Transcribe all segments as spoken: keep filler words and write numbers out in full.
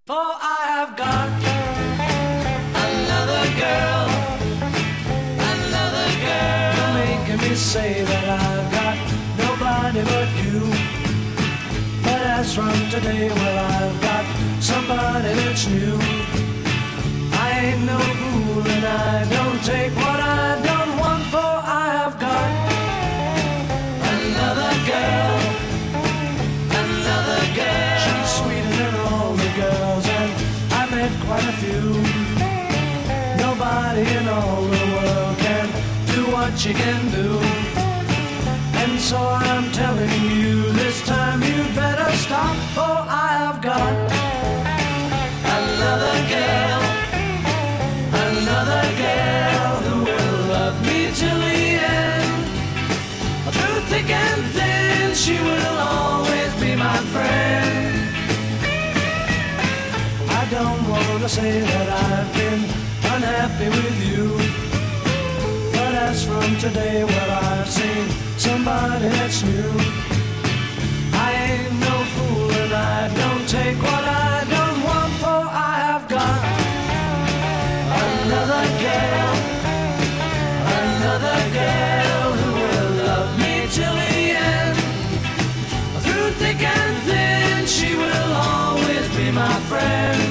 For I have got another girl, another girl. You're making me say that I've got nobody but you. But as from today, well, I've got somebody that's new. I ain't no fool and I don't take what I don't want, for I have got another girl, another girl. She's sweeter than all the girls, and I met quite a few. Nobody in all the world can do what she can do. And so I'm telling you, this time you better stop, for I have got another girl, another girl who will love me till the end. Through thick and thin, she will always be my friend. I don't want to say that I've been unhappy with you, but as from today, well, I've seen somebody that's new. I ain't no fool and I don't take what I don't want, for I have got another girl, another girl who will love me till the end. Through thick and thin, she will always be my friend.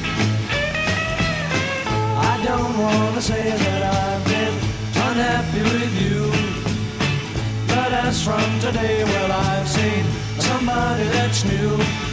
I don't want to say that I've been unhappy with you, but as from today, well, I've seen somebody that's new.